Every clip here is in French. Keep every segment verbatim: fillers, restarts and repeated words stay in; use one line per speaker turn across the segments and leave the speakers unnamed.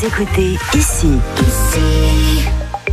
Vous écoutez ici. Ici.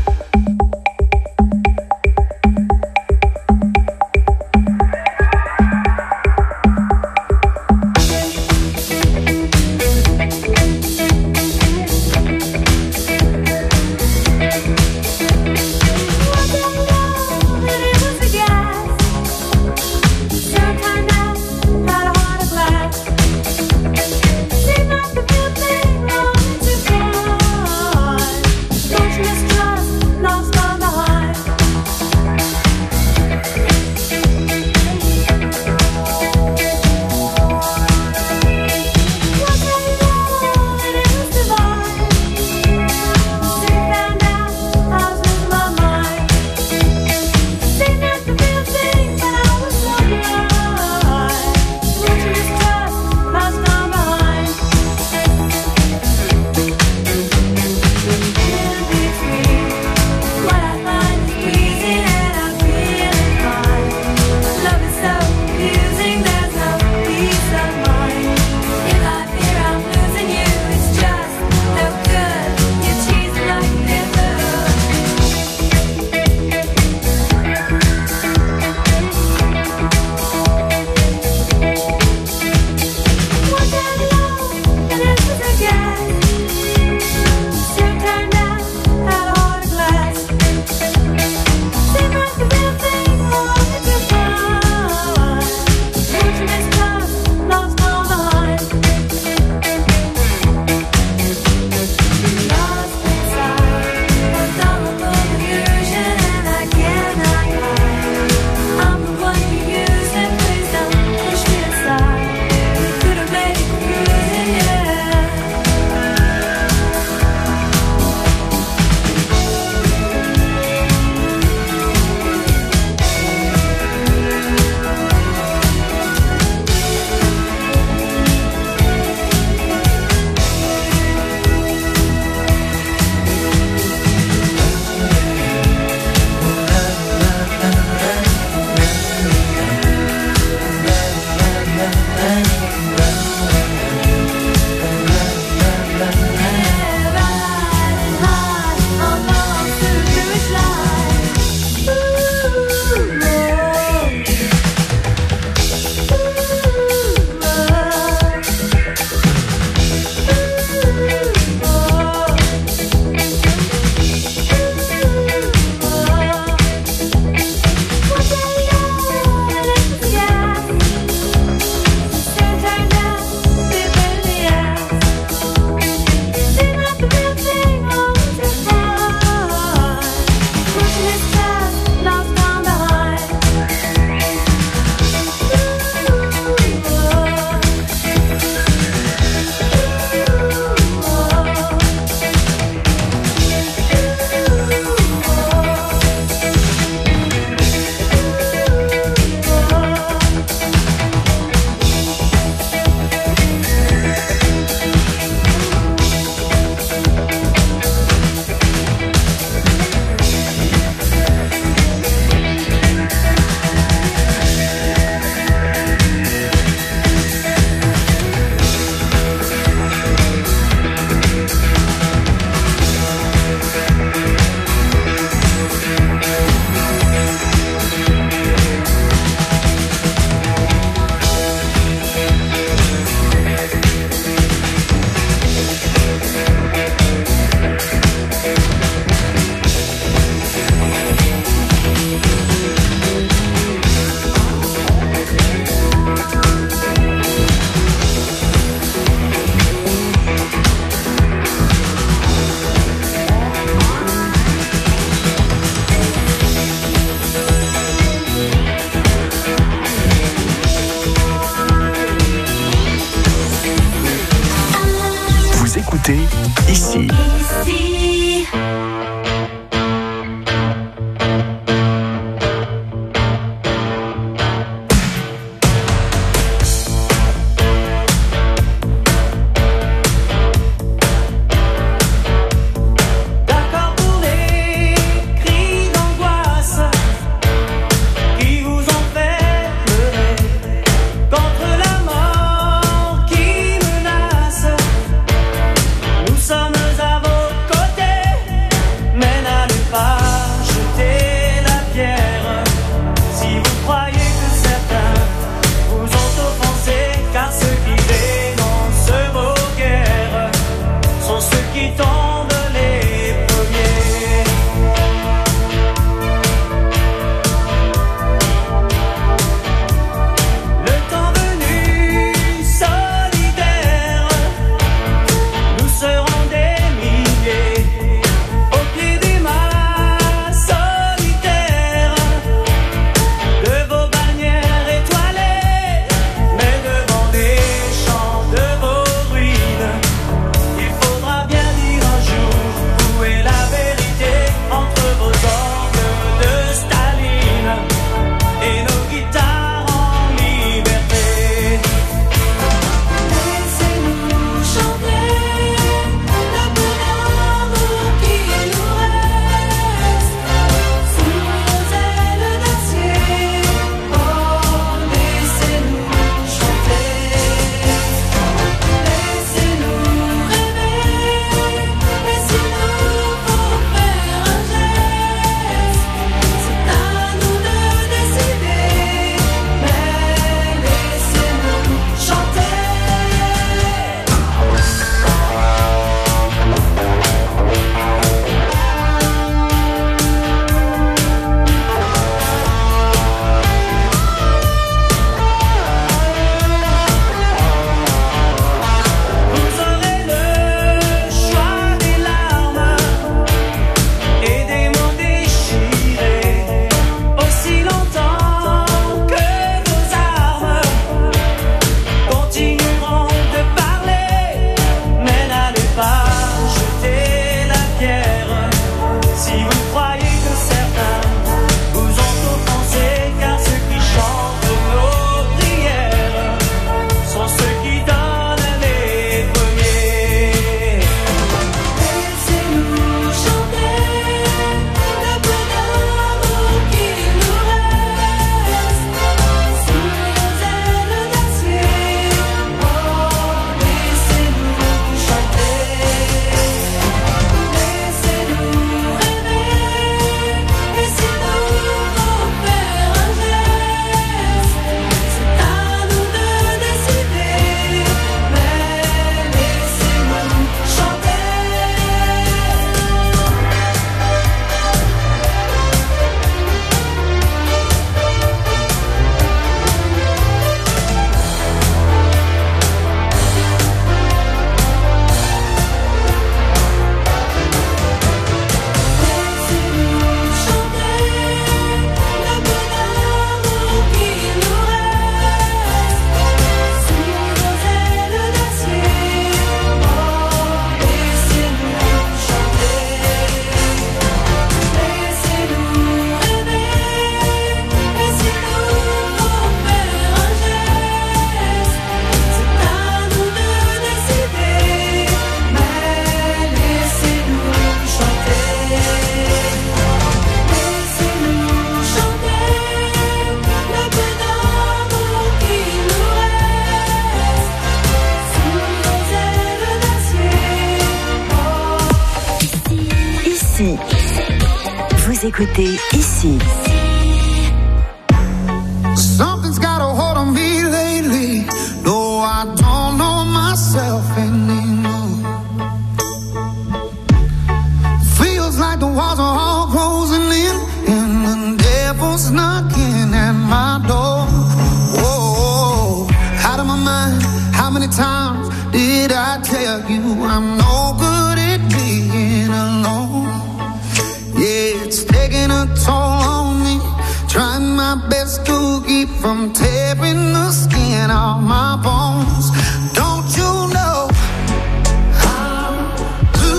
Ici.
Ici.
Nous sommes à
Vous écoutez ici.
Something's got a hold on me lately. No, I don't know myself anymore. Feels like the walls are all closing in, and the devil's knocking at my door. Whoa, out of my mind. How many times did I tell you I'm no good at being alone? Yeah, it's taking a toll on me. Trying my best to keep from tearing the skin off my bones. Don't you know how to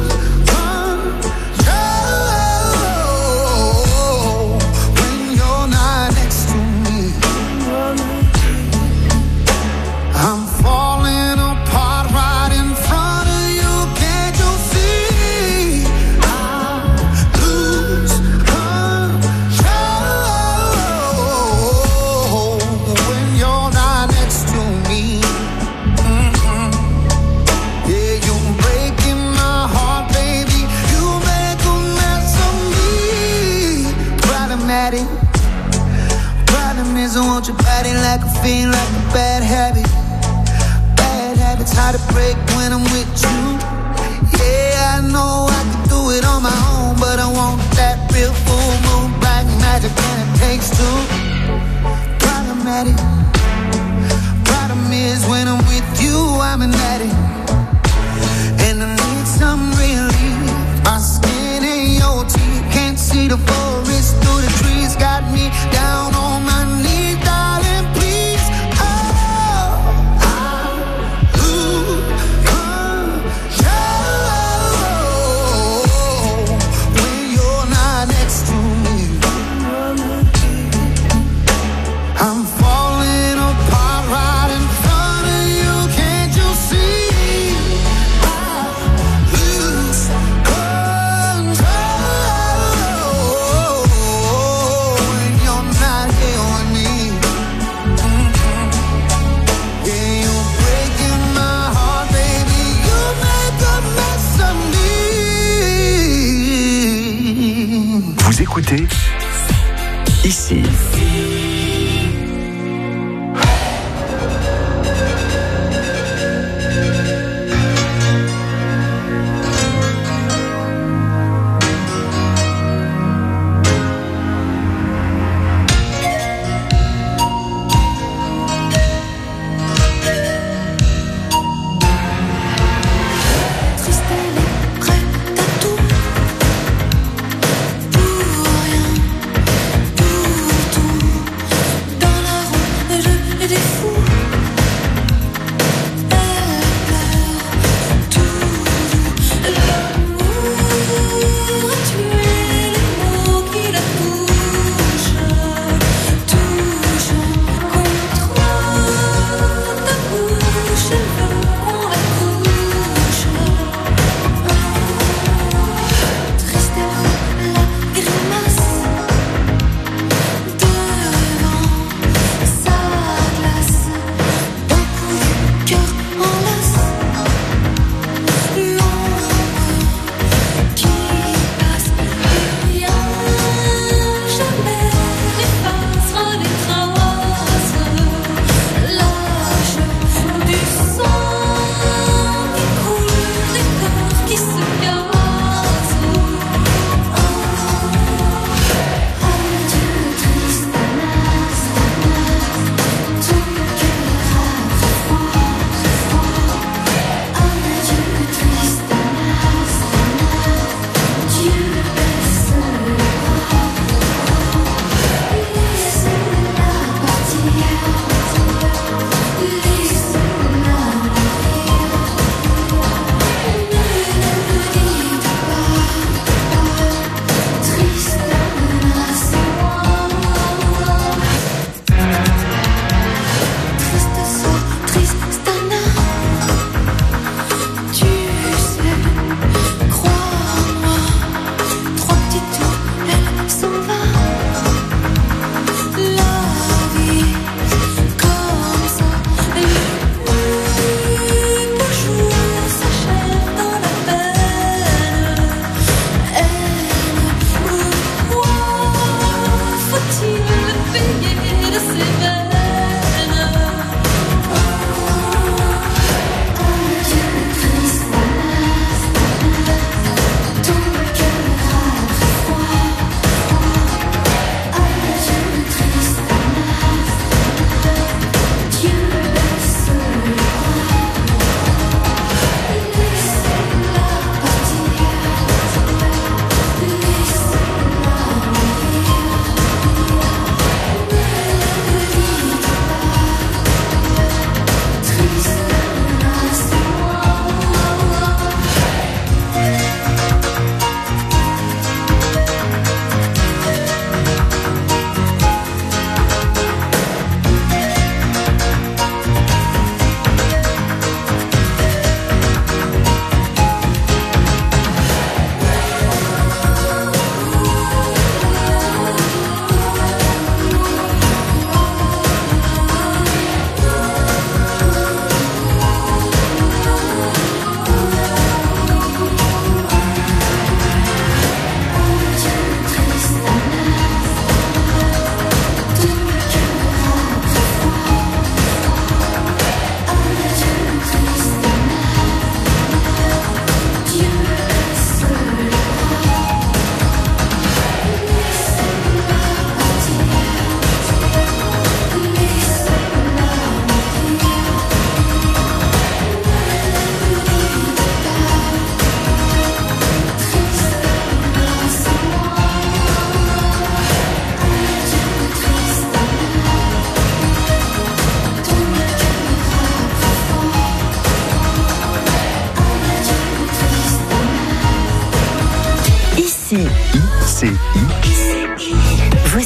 control when you're not next to me? I'm falling apart right in front of you. Can't you see? I lose control when you're not next to me. Mm-mm. Yeah, you're breaking my heart, baby. You make a mess of me. Problematic. Problem is I want your body like a fiend, like a bad habit. Bad habits hard to break when I'm with you. Yeah, I know I can do it on my own, but I want that real full moon, black magic, and it takes two. Problematic. Problem is when I'm with you, I'm an addict, and I need some relief. My skin and your teeth can't see the forest through the trees. Got me down on my knees, darling, please. Oh, I lose control when you're not next to me. I'm falling apart right in front of you. Can't you see? I lose control when you're not here with me. Mm-mm. Yeah, you're breaking my heart, baby. You make a mess of me.
Vous écoutez ici.
Tristesse est prête à tout, pour rien, pour tout.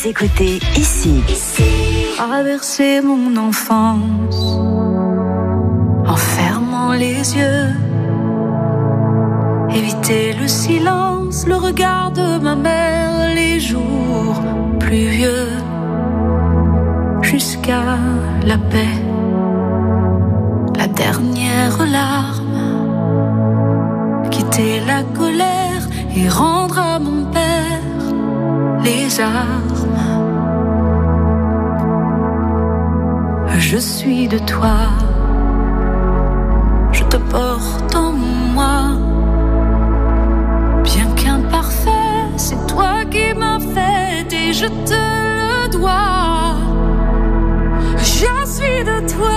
Vous écoutez ici.
Traverser mon enfance en fermant les yeux, éviter le silence, le regard de ma mère, les jours pluvieux, jusqu'à la paix, la dernière larme, quitter la colère et rendre à mon père les armes. Je suis de toi, je te porte en moi. Bien qu'imparfait, c'est toi qui m'as fait et je te le dois. Je suis de toi,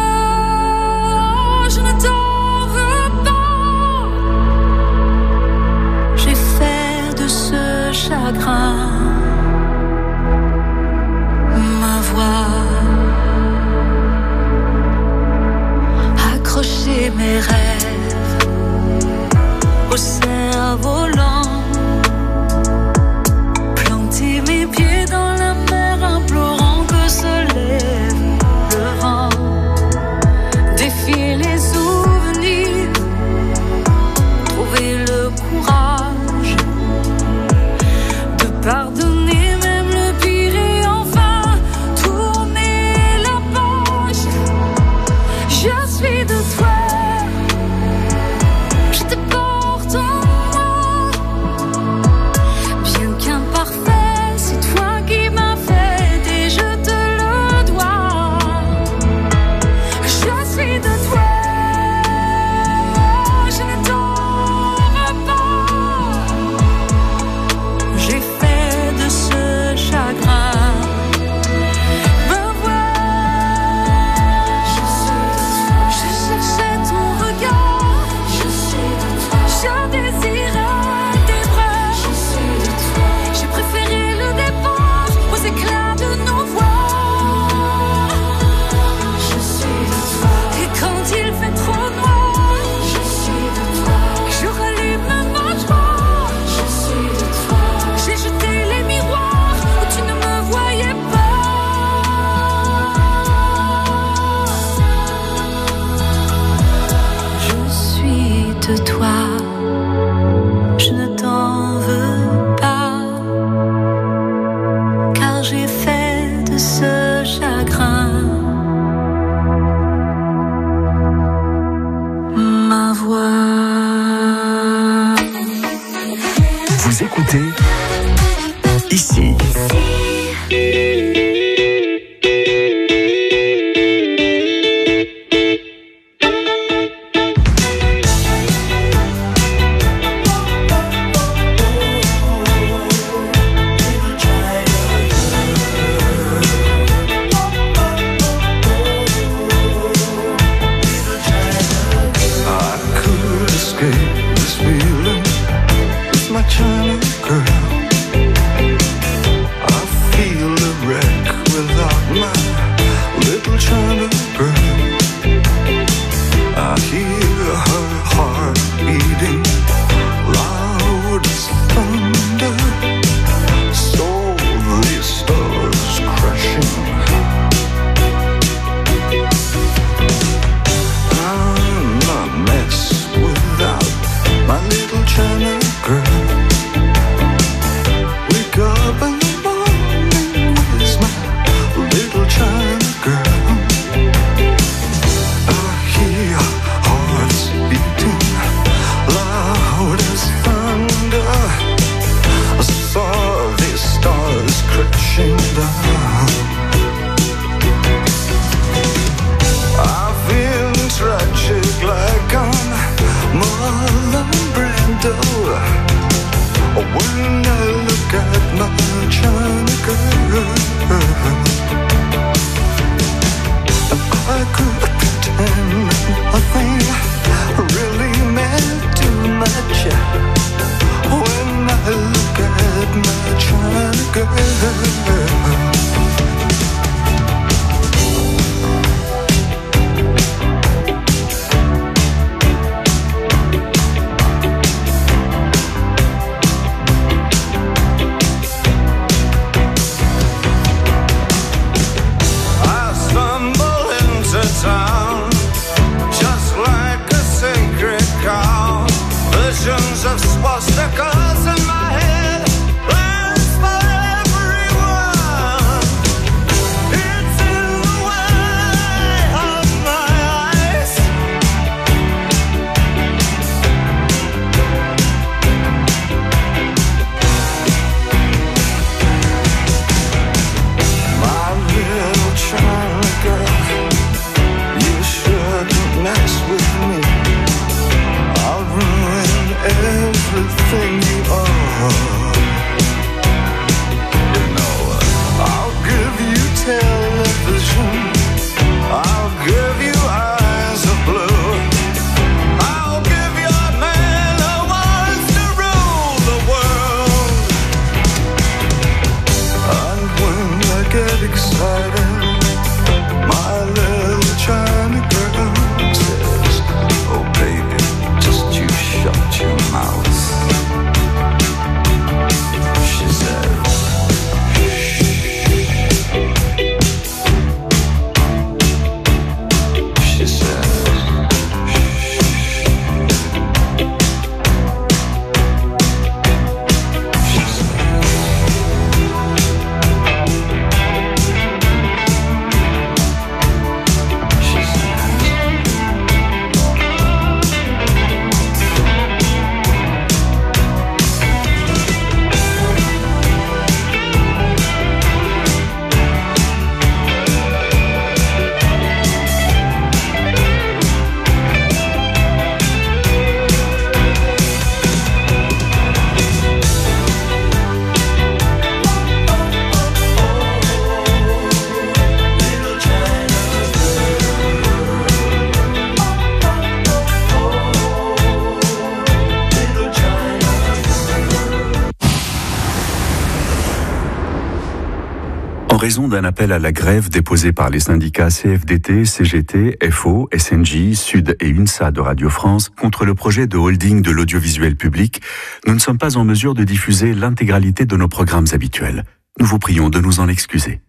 je ne t'en veux pas. J'ai fait de ce chagrin ma voix. Accrocher mes rêves au cerf-volant, planter mes pieds dans la mer, implorant que se lève le vent, défier les souvenirs, trouver le courage de pardonner même le pire et enfin tourner la page. Je suis de toi, je te porte en moi. Bien qu'imparfait, c'est toi qui m'as fait et je te le dois. Je suis de toi, je ne t'en veux pas. J'ai fait de ce chagrin ma voix. Je suis de toi, je cherchais ton regard. Je suis de toi, je désirais tes bras. Je suis de toi, j'ai préféré le départ aux éclats de nos voix. Je suis de toi, et quand il fait trop noir, je suis de toi, je rallume ma joie. Je suis de toi, j'ai jeté les miroirs où tu ne me voyais pas. Je suis de toi, je ne t'en veux pas, car j'ai fait de ce chagrin ma voix.
Vous écoutez ici.
I could escape this feeling with my China girl. I feel a wreck without my little China girl. I hear her heart beating loud as thunder. So the stars crashing. I'm a mess without my little China girl. Wake up in the morning, where's my little China girl? I hear hearts beating loud as thunder. I saw the stars crashing down. I feel tragic like I'm Marlon Brando when I look at my China girl. I could pretend nothing really meant too much when I look at my China girl.
raison d'un appel à la grève déposé par les syndicats C F D T, C G T, F O, S N J, Sud et UNSA de Radio France contre le projet de holding de l'audiovisuel public, nous ne sommes pas en mesure de diffuser l'intégralité de nos programmes habituels. Nous vous prions de nous en excuser.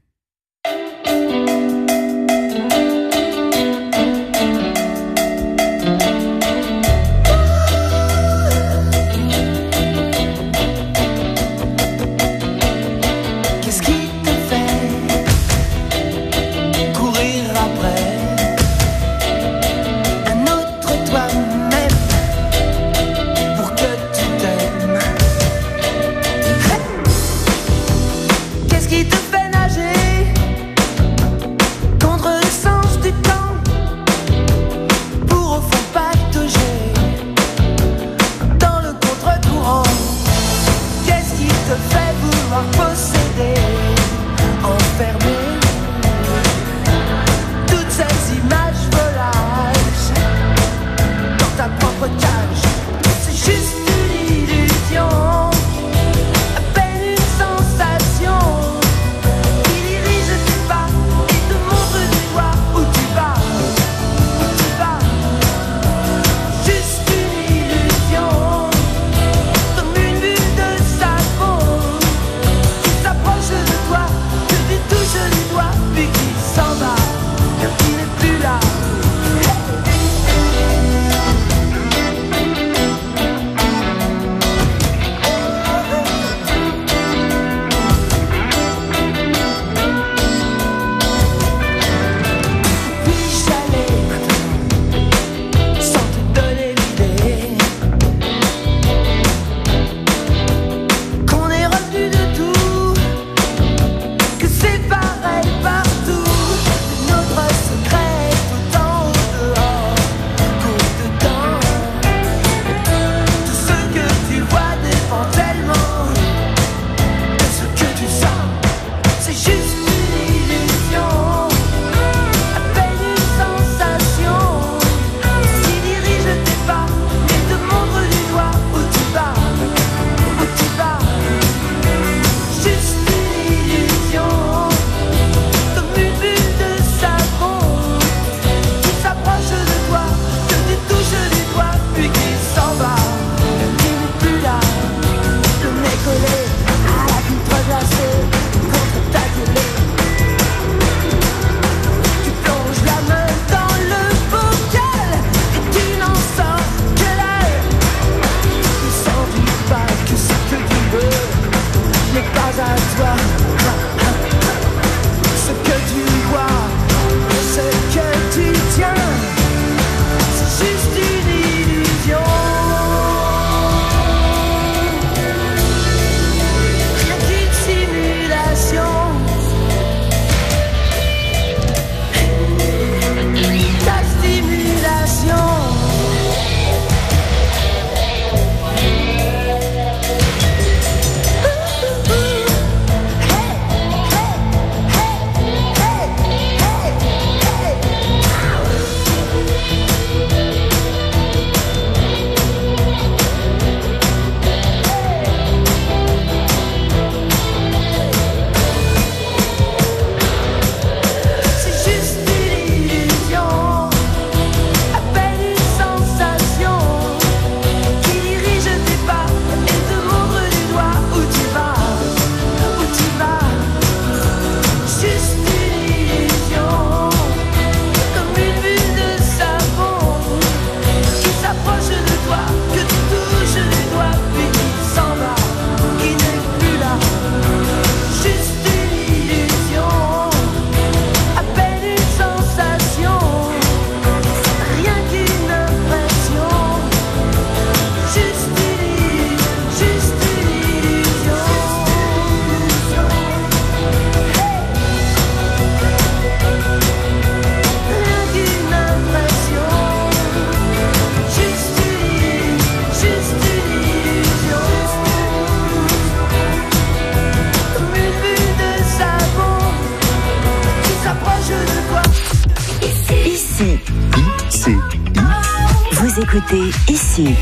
écoutez ici.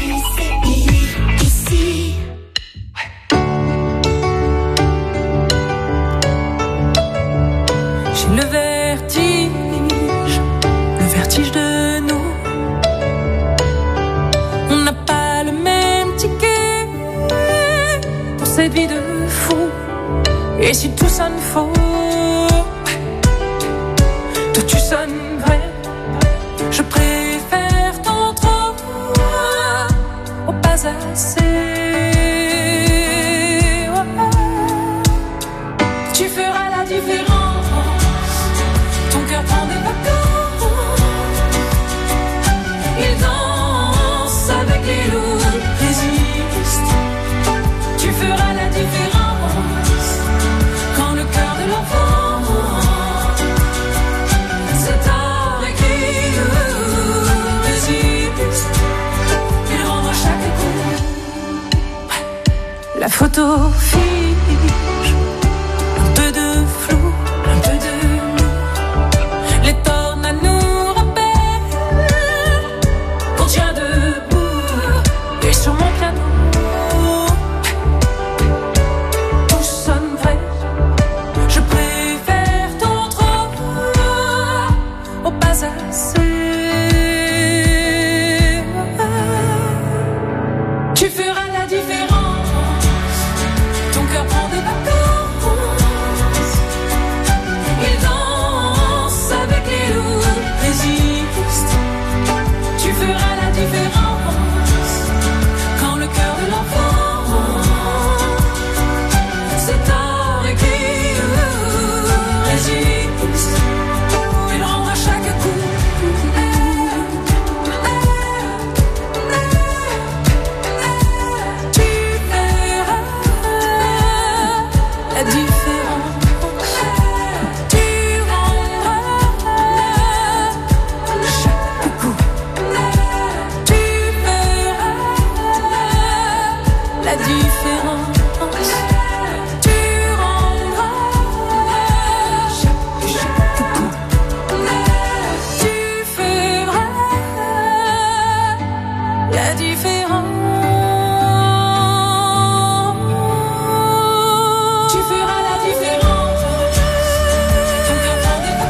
Et si tout sonne faux, toi tu sonnes vrai. Je préfère ton trop au pas assez. Tu feras la différence. Ton cœur prend des vacances. Il danse avec les loups, résiste. Tu feras la différence. Quand le cœur de l'enfant c'est tard écrit, résiste. Il rendra chaque coup. La photo fiche. Un peu de flou, un peu de nous. Les tornades nous rappellent qu'on tient debout. Et sur mon piano, tout sonne vrai. Je préfère ton trop au pas assez. Tu feras la différence. Ton cœur prend des vacances. Il danse avec les loups, résiste. Tu feras la différence. Quand le cœur de l'enfant c'est tard écrit, résiste. Il rendra chaque coup. Tu verras la différence. Tu rendras chaque coup. Tu verras la différence. Tu rendras chaque, chaque coup. Tu feras la différence. Tu feras la différence. Ton cœur prend des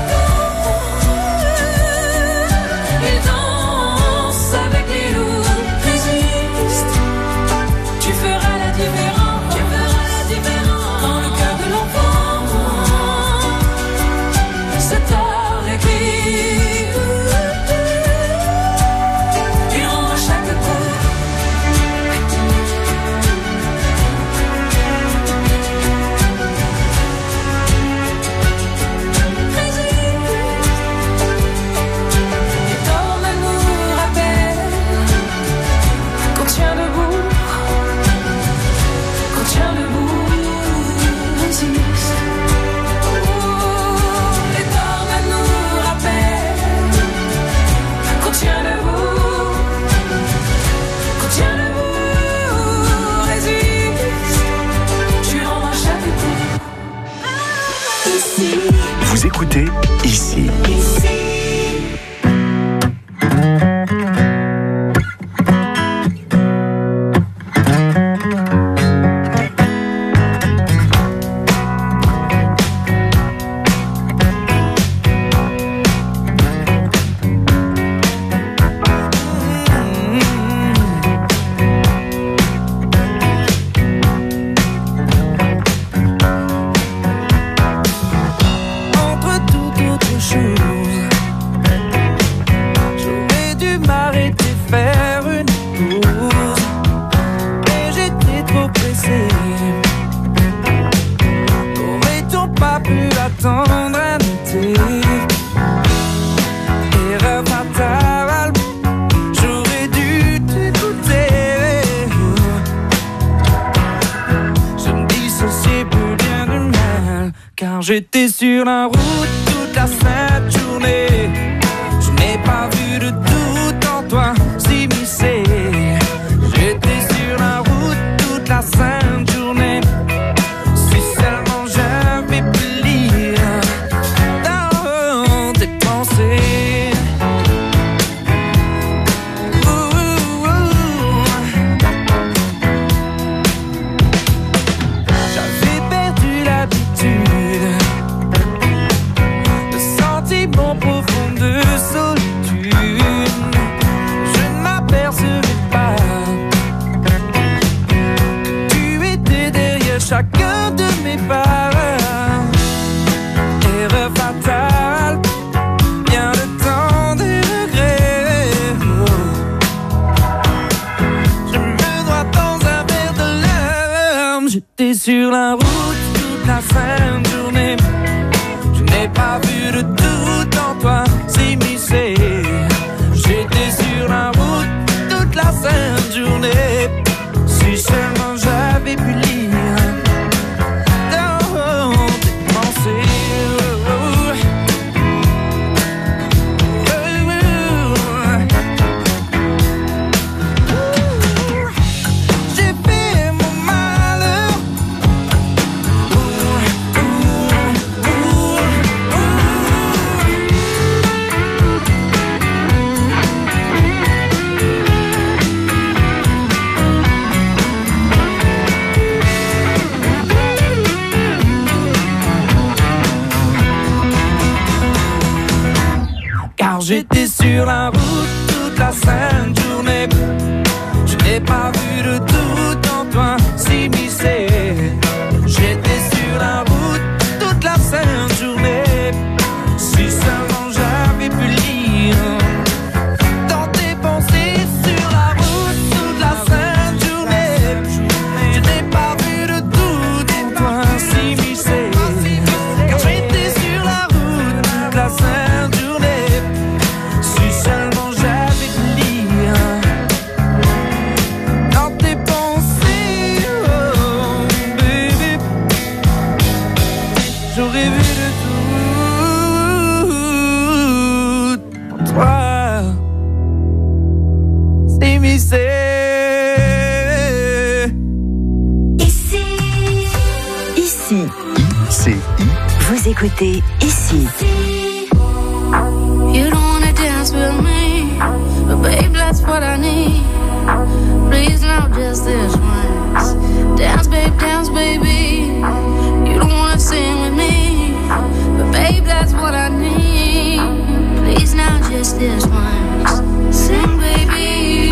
vacances. Il danse avec les loups, résiste. Tu feras la différence. Tu feras la différence. Dans le cœur de l'enfant c'est tard écrit. Il rendra chaque coup. Les tornades nous rappellent qu'on tient debout. Qu'on tient debout, résiste. Les tornades nous rappellent qu'on tient debout. Qu'on tient debout, résiste. Tu rendras chaque coup.
Ici,
Vous écoutez ici.
ici.
Entre toute autre chose, j'aurais dû m'arrêter, faire une pause, mais j'étais trop pressé. Aurait-on pas pu attendre un été? Erreur fatale, j'aurais dû t'écouter. Je me dissociais plus bien du mal, car j'étais sur la route toute la sainte journée. Je n'ai pas vu de doute en toi s'immiscer. J'étais sur la route toute la sainte journée. Si seulement j'avais pu lire dans tes pensées. Ouh, ouh, ouh. J'avais perdu l'habitude de J'étais sur la route toute la sainte journée. Je n'ai pas vu de doute en toi s'immiscer. J'étais sur la route toute la sainte journée. Si seulement j'avais pu lire dans tes pensées. J'étais sur la route toute la sainte journée. Je n'ai pas vu de doute en toi s'immiscer. J'étais sur la route toute la sainte journée. Si seulement j'avais pu lire dans tes pensées sur la route toute la sainte journée. Je n'ai pas vu de doute en toi s'immiscer. Car j'étais sur la route toute la sainte journée. Seulement j'avais pu lire dans tes pensées, oh baby. J'aurais vu de tout pour toi s'immiscer.
Ici, ici,
I C I.
vous écoutez Ici.
You don't wanna dance with me, but babe, that's what I need. Please, now just this once. Dance, babe, dance, baby. You don't wanna sing with me, but babe, that's what I need. Please, now just this once. Sing, baby.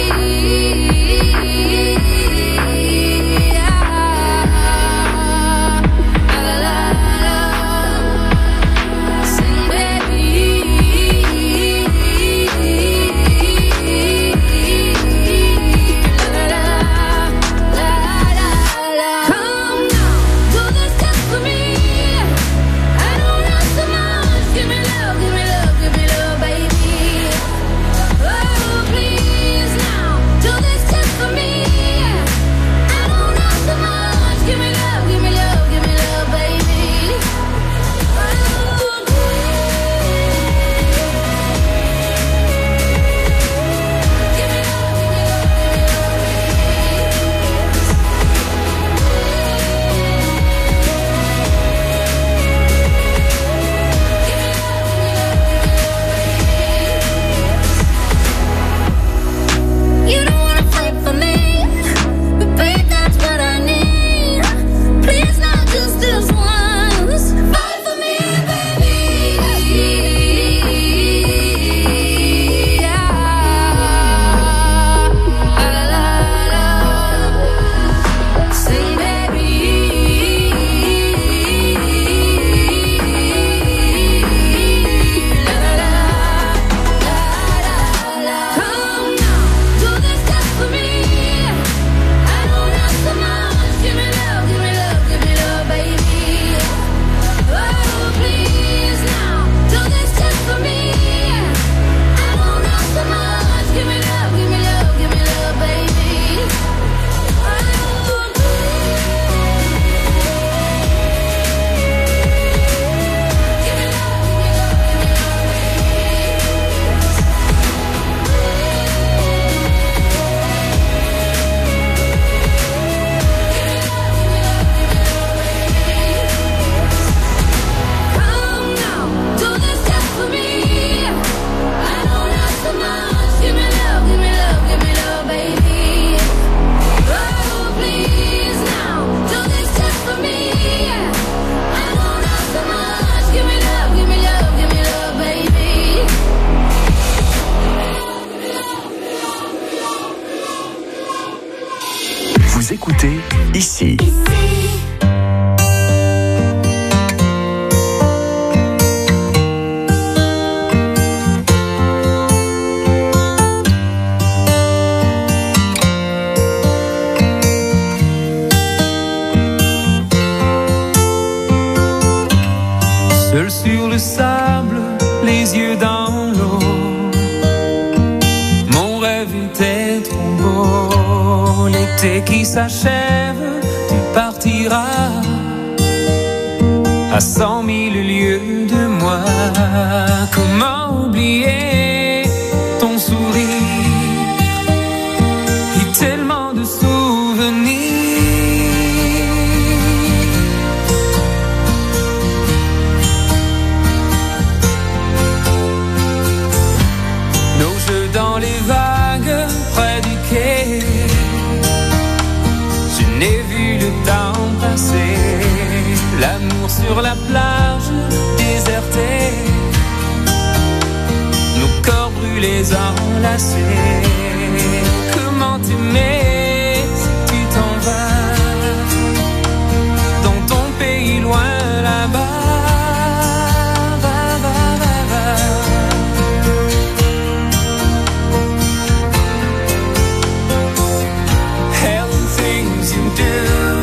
Vous écoutez Ici.
rêve était trop beau. L'été qui s'achève, tu partiras à cent mille lieues de moi. Comment oublier ton sourire et tellement de souvenirs. Nos jeux dans les vagues près du quai, je n'ai vu le temps passer. L'amour sur la plage désertée, nos corps brûlés enlacés. Comment t'aimer si tu t'en vas dans ton pays loin là-bas. Va, va, va, va. Hell and things you do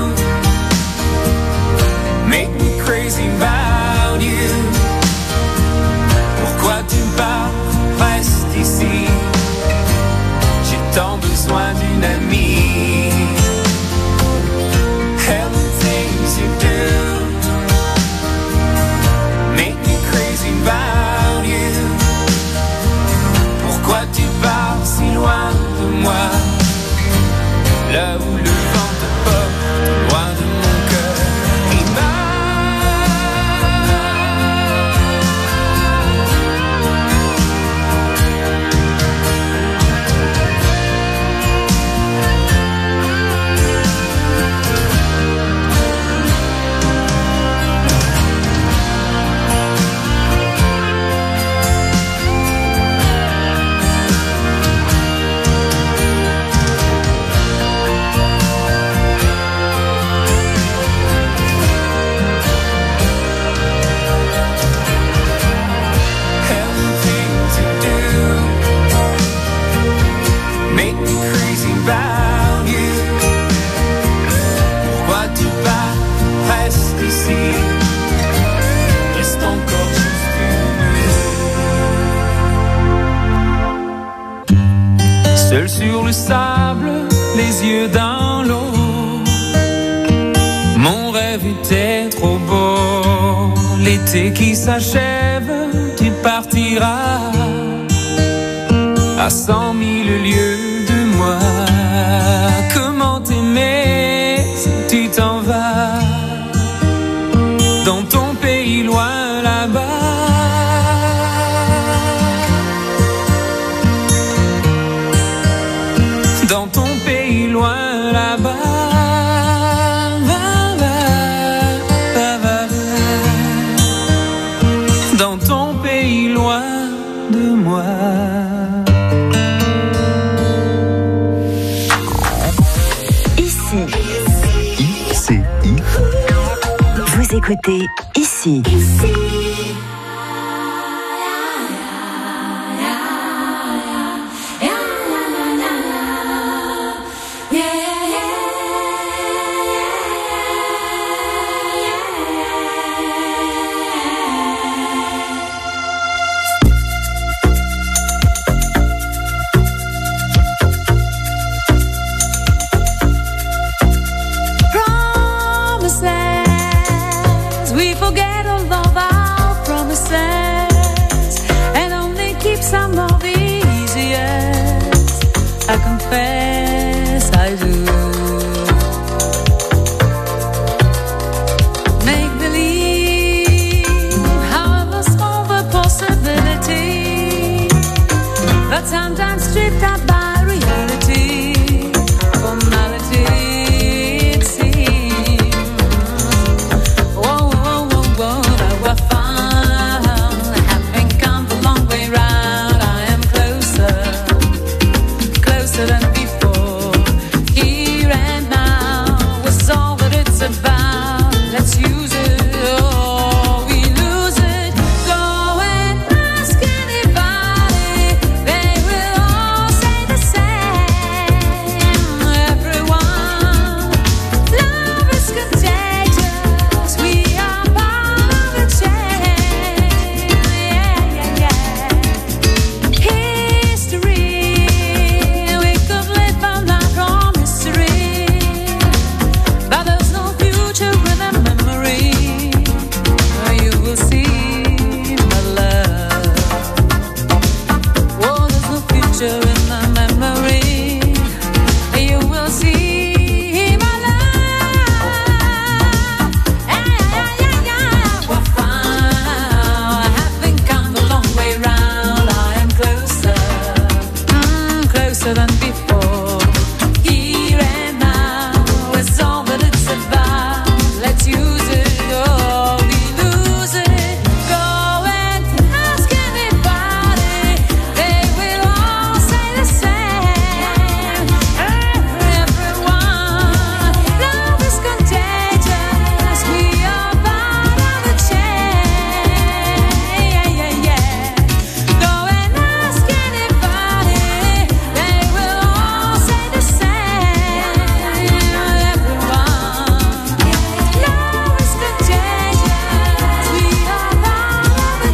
make me crazy about you. Pourquoi tu pars, reste ici. J'ai tant besoin d'une amie. Hell and things you do make me crazy about you. Pourquoi tu pars si loin de moi, là où le vent te porte, loin de mon cœur. Et ma seul sur le sable, les yeux dans l'eau. Mon rêve était trop beau. L'été qui s'achève, tu partiras à cent mille lieues de moi. Comment t'aimer si tu t'en vas dans ton pays loin là-bas. Dans ton pays loin là-bas. Va, va, va, va, va. Dans ton pays loin de moi.
Ici.
I C I.
Vous écoutez Ici.
I confess I do. Make believe, however small the possibility, but sometimes stripped out by reality, formality it seems. Whoa, whoa, whoa, whoa, that we're fine, having come the long way round. I am closer, closer than before. Here and now is all that it's about. Let's use it or we lose it. Go and ask anybody, they will all say the same. Everyone, love is contagious. We are part of the chain. Yeah, yeah, yeah. History closer than before. Here and now, it's all that it's about. Let's use it or we lose it. Go and ask anybody, they will all say the same. Everyone, love is contagious. We are part of the chain. Go and ask anybody, they will all say the same. Everyone, love is contagious. We are part of the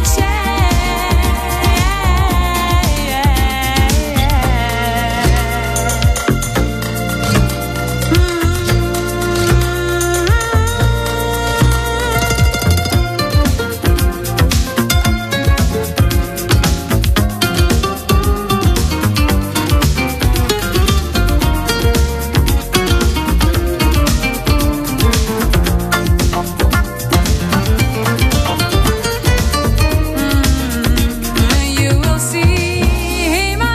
you will see my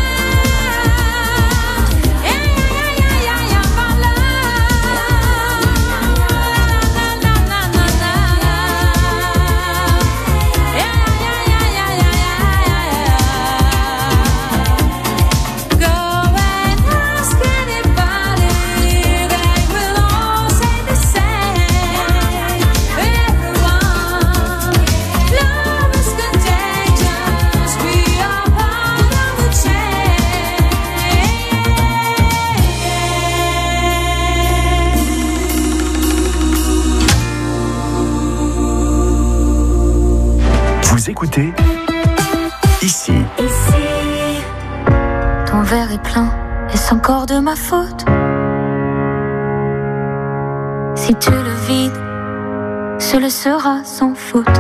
love. Yeah, yeah, yeah, yeah, yeah, my love. Na, na, na, na, na, na. Yeah, yeah, yeah, yeah, yeah, yeah, yeah. Go and ask anybody, they will all say the same. Everyone, love is contagious. We are part of the
Vous écoutez ici.
Ici, ton verre est plein, est-ce encore de ma faute? Si tu le vides, ce le sera sans faute.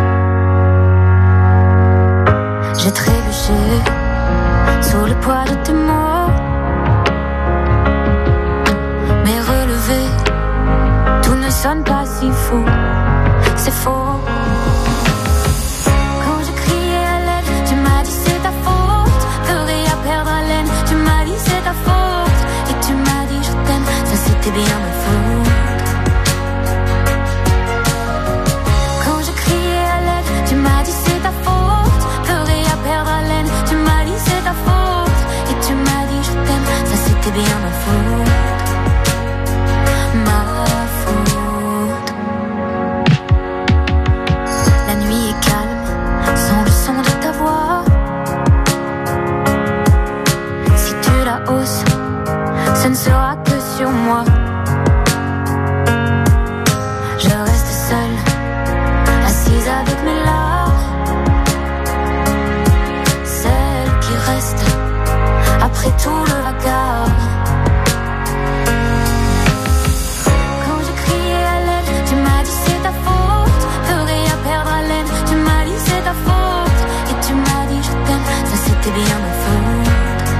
J'ai trébuché sous le poids de tes mots, mais relevé, tout ne sonne pas si faux. C'est faux. Quand je criais à l'aide, tu m'as dit c'est ta faute. Pleurer à perdre haleine, tu m'as dit c'est ta faute. Et tu m'as dit je t'aime, ça c'était bien ma faute. Quand je criais à l'aide, tu m'as dit c'est ta faute. Pleurer à perdre haleine, tu m'as dit c'est ta faute. Et tu m'as dit je t'aime, ça c'était bien ma faute. Ma faute. La nuit est calme, sans le son de ta voix. Si tu la hausses, ce ne sera que sur moi. Je reste seule, assise avec mes larmes. Celle qui reste après tout le vacarme. Quand je criais à l'aide, tu m'as dit c'est ta faute. Pleurer à perdre haleine, tu m'as dit c'est ta faute. Et tu m'as dit je t'aime, ça c'était bien ma faute.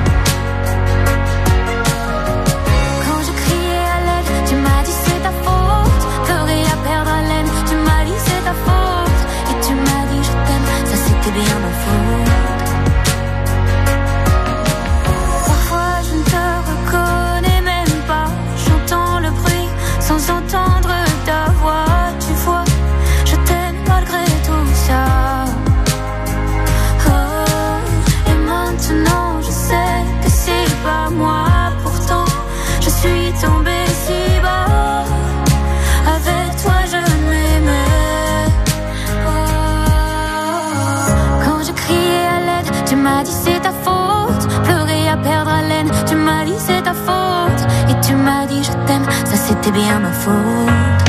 Quand je criais à l'aide, tu m'as dit c'est ta faute. Pleurer à perdre haleine, tu m'as dit c'est ta faute. Et tu m'as dit je t'aime, ça c'était bien ma faute. Parfois je ne te reconnais même pas. J'entends le bruit sans entendre ta voix. Tu vois, je t'aime malgré tout ça. Oh, et maintenant je sais que c'est pas moi. Pourtant je suis tombée si bas. Avec toi je m'aimais. Oh, quand je criais à l'aide, tu m'as dit c'est ta faute. Pleurer à perdre haleine, tu m'as dit c'est ta faute. Et tu m'as dit je t'aime, ça c'était bien ma faute.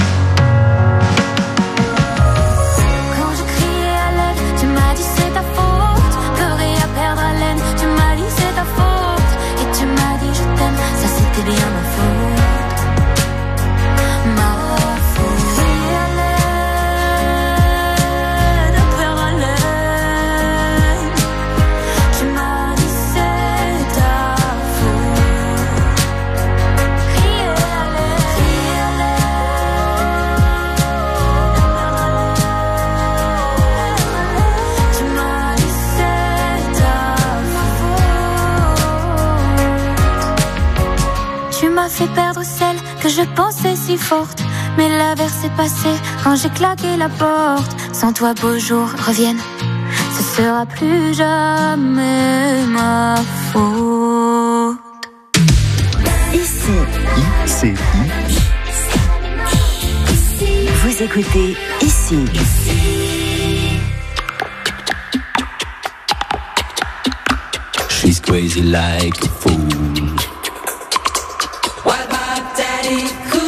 Quand je criais à l'aide, tu m'as dit c'est ta faute. Pleurer à perdre haleine, tu m'as dit c'est ta faute. Et tu m'as dit je t'aime, ça c'était bien ma faute. Ma faute. Crier à l'aide, à perdre haleine, tu m'as dit c'est ta faute. Crier à l'aide, crier à l'aide, tu m'as dit c'est ta faute. m'a fait perdre celle que je pensais si forte. Mais l'averse est passée quand j'ai claqué la porte. Sans toi, beaux jours reviennent, ce sera plus jamais ma faute.
Ici,
I C I.
vous écoutez Ici.
She's crazy like a fool.
What about daddy cool?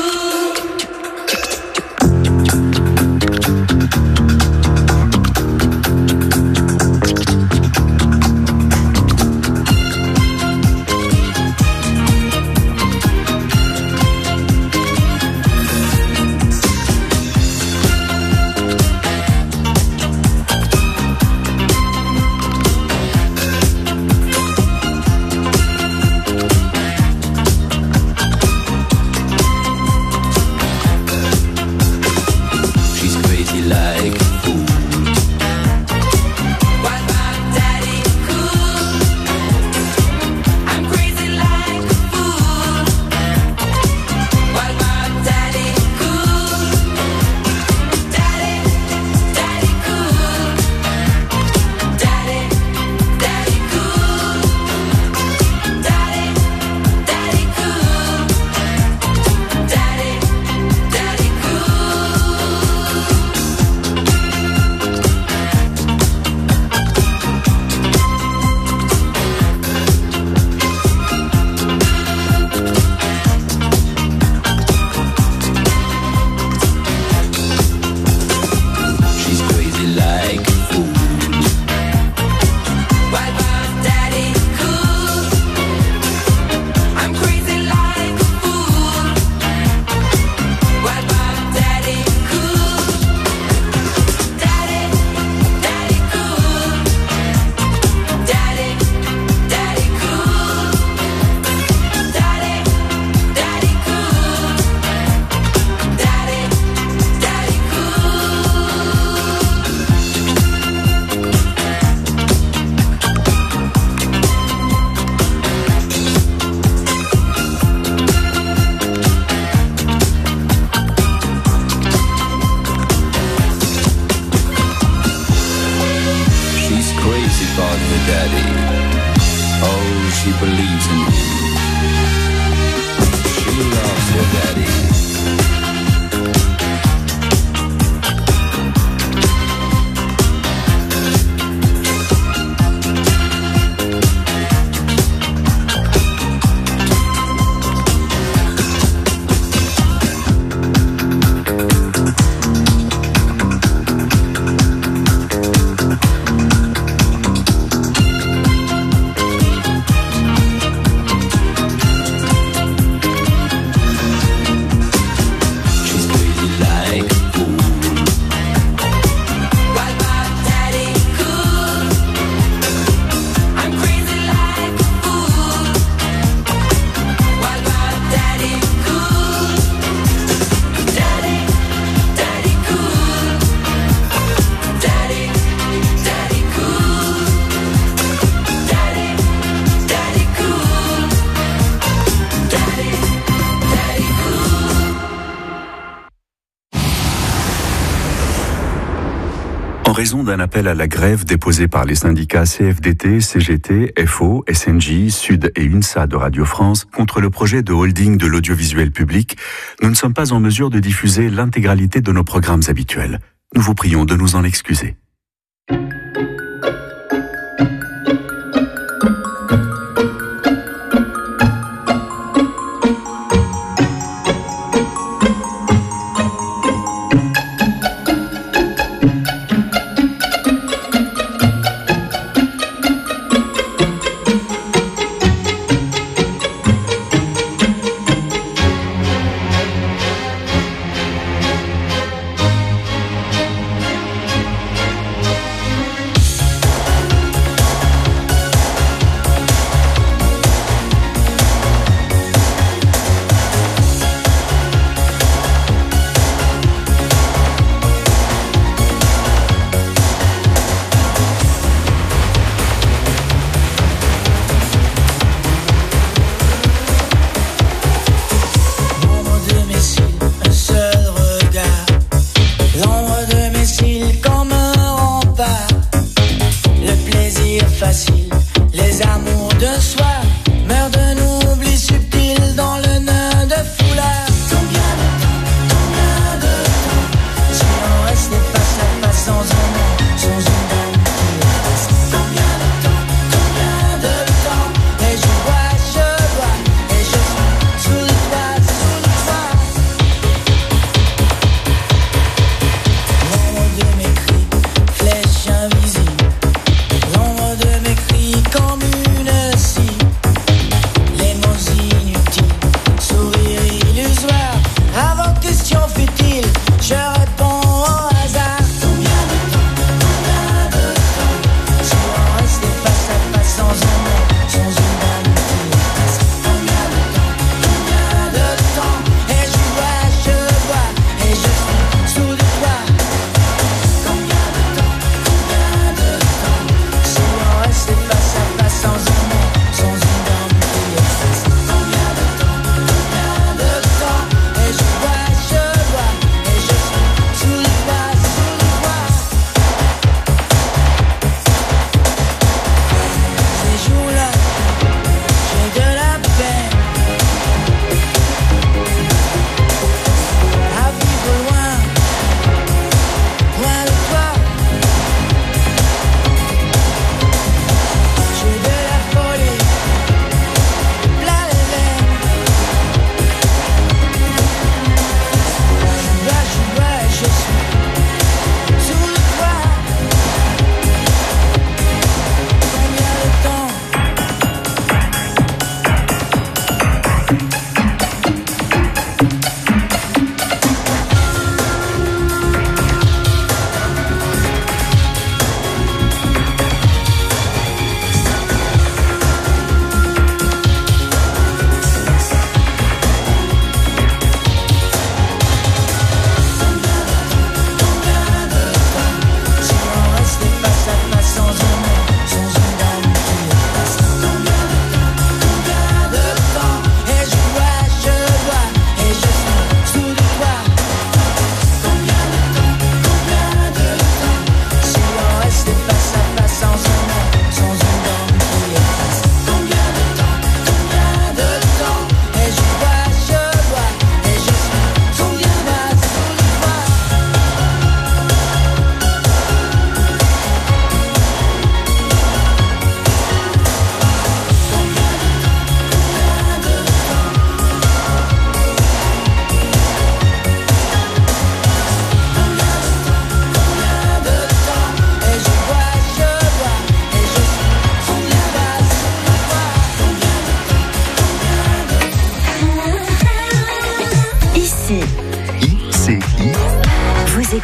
En raison d'un appel à la grève déposé par les syndicats C F D T, C G T, F O, S N J, Sud et UNSA de Radio France contre le projet de holding de l'audiovisuel public, nous ne sommes pas en mesure de diffuser l'intégralité de nos programmes habituels. Nous vous prions de nous en excuser.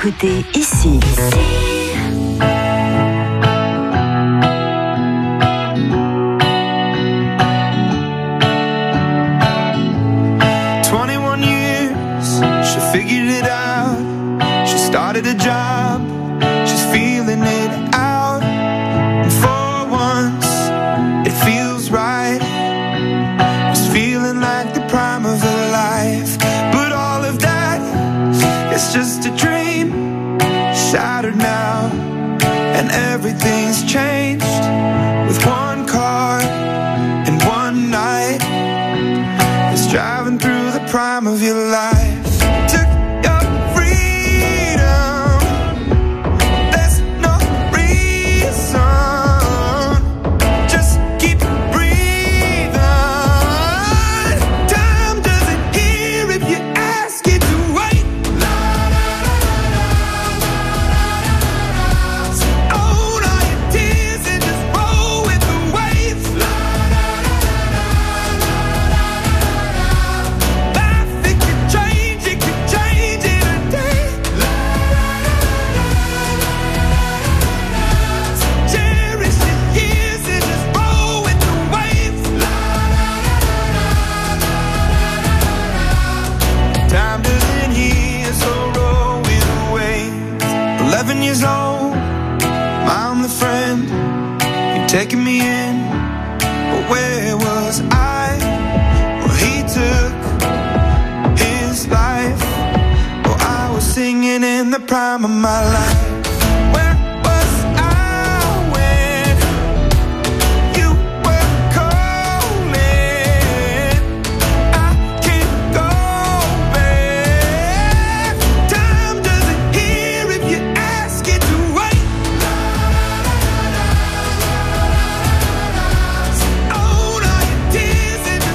écoutez ici.
twenty-one years, she figured it out. She started a job, she's feeling it out. And for once, it feels right. It's feeling like the prime of her life. But all of that, it's just a dream, shattered now. And everything's changed with one car and one night. It's driving through the prime of your life. Took your freedom, there's no reason. Just keep breathing. Time doesn't hear if you ask it to wait. So own all your tears and just roll with the waves. Life, it could change, it could change in a day. So cherish your years and just roll with the waves. Time doesn't heal, so roll with the waves. Eleven years old, I'm the friend. You're taking me in, but where was I? Well, he took his life. Well, I was singing in the prime of my life.